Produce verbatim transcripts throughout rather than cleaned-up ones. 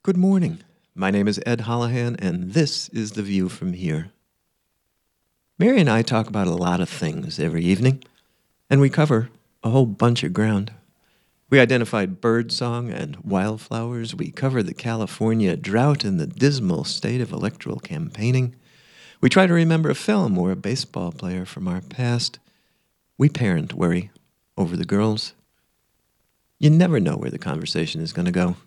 Good morning. My name is Ed Holohan, and this is The View from Here. Mary and I talk about a lot of things every evening, and we cover a whole bunch of ground. We identified birdsong and wildflowers. We cover the California drought and the dismal state of electoral campaigning. We try to remember a film or a baseball player from our past. We parent worry over the girls. You never know where the conversation is going to go.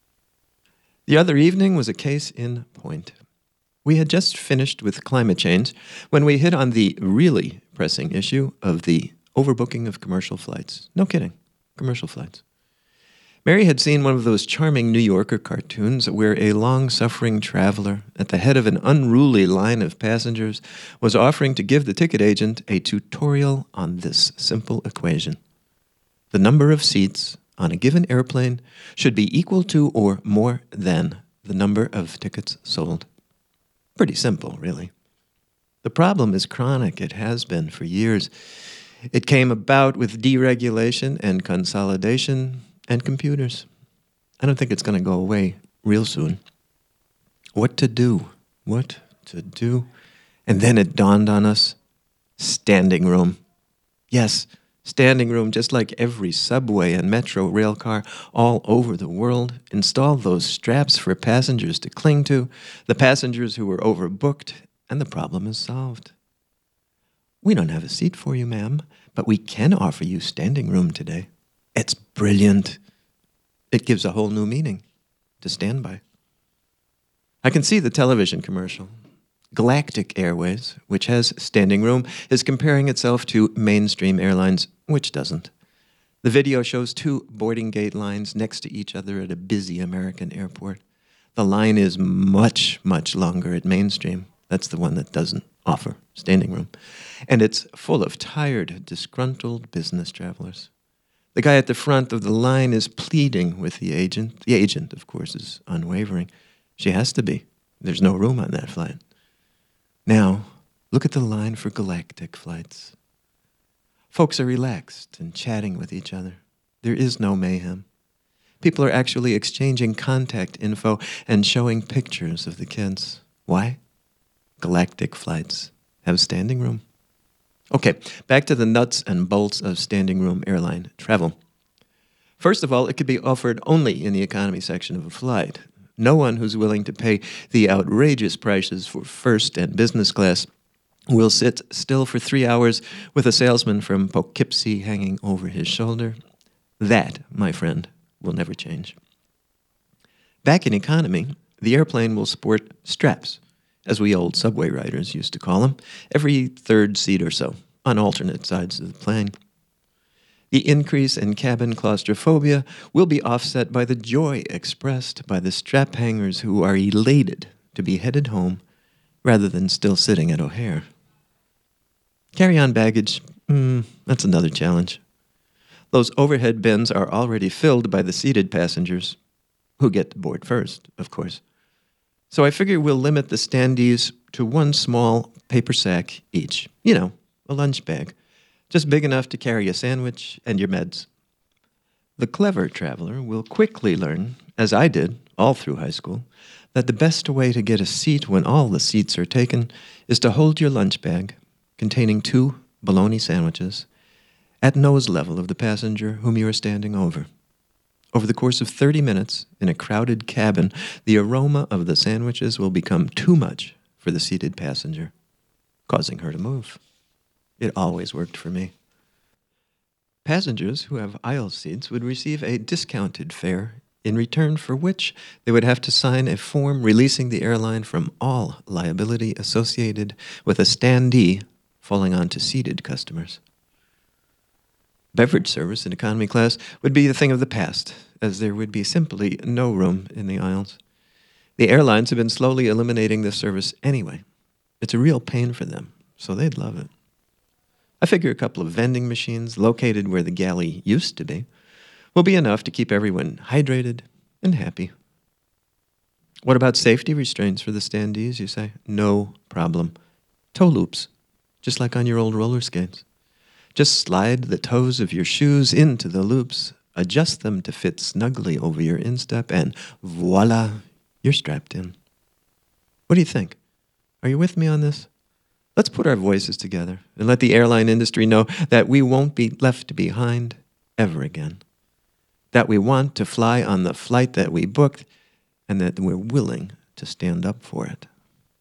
The other evening was a case in point. We had just finished with climate change when we hit on the really pressing issue of the overbooking of commercial flights. No kidding, commercial flights. Mary had seen one of those charming New Yorker cartoons where a long-suffering traveler at the head of an unruly line of passengers was offering to give the ticket agent a tutorial on this simple equation. The number of seats on a given airplane should be equal to or more than the number of tickets sold. Pretty simple, really. The problem is chronic. It has been for years. It came about with deregulation and consolidation and computers. I don't think it's going to go away real soon. What to do? What to do? And then it dawned on us, standing room. Yes, standing room, just like every subway and metro rail car all over the world. Install those straps for passengers to cling to, the passengers who were overbooked, and the problem is solved. We don't have a seat for you, ma'am, but we can offer you standing room today. It's brilliant. It gives a whole new meaning to stand by. I can see the television commercial. Galactic Airways, which has standing room, is comparing itself to mainstream airlines, which doesn't. The video shows two boarding gate lines next to each other at a busy American airport. The line is much, much longer at mainstream. That's the one that doesn't offer standing room. And it's full of tired, disgruntled business travelers. The guy at the front of the line is pleading with the agent. The agent, of course, is unwavering. She has to be. There's no room on that flight. Now, look at the line for galactic flights. Folks are relaxed and chatting with each other. There is no mayhem. People are actually exchanging contact info and showing pictures of the kids. Why? Galactic flights have standing room. Okay, back to the nuts and bolts of standing room airline travel. First of all, it could be offered only in the economy section of a flight. No one who's willing to pay the outrageous prices for first and business class will sit still for three hours with a salesman from Poughkeepsie hanging over his shoulder. That, my friend, will never change. Back in economy, the airplane will sport straps, as we old subway riders used to call them, every third seat or so, on alternate sides of the plane. The increase in cabin claustrophobia will be offset by the joy expressed by the strap hangers who are elated to be headed home rather than still sitting at O'Hare. Carry-on baggage, mm, that's another challenge. Those overhead bins are already filled by the seated passengers, who get to board first, of course. So I figure we'll limit the standees to one small paper sack each. You know, a lunch bag. Just big enough to carry a sandwich and your meds. The clever traveler will quickly learn, as I did all through high school, that the best way to get a seat when all the seats are taken is to hold your lunch bag, containing two bologna sandwiches, at nose level of the passenger whom you are standing over. Over the course of thirty minutes, in a crowded cabin, the aroma of the sandwiches will become too much for the seated passenger, causing her to move. It always worked for me. Passengers who have aisle seats would receive a discounted fare, in return for which they would have to sign a form releasing the airline from all liability associated with a standee falling onto seated customers. Beverage service in economy class would be a thing of the past, as there would be simply no room in the aisles. The airlines have been slowly eliminating this service anyway. It's a real pain for them, so they'd love it. I figure a couple of vending machines located where the galley used to be will be enough to keep everyone hydrated and happy. What about safety restraints for the standees, you say? No problem. Toe loops, just like on your old roller skates. Just slide the toes of your shoes into the loops, adjust them to fit snugly over your instep, and voila, You're strapped in. What do you think? Are you with me on this? Let's put our voices together and let the airline industry know that we won't be left behind ever again. That we want to fly on the flight that we booked and that we're willing to stand up for it.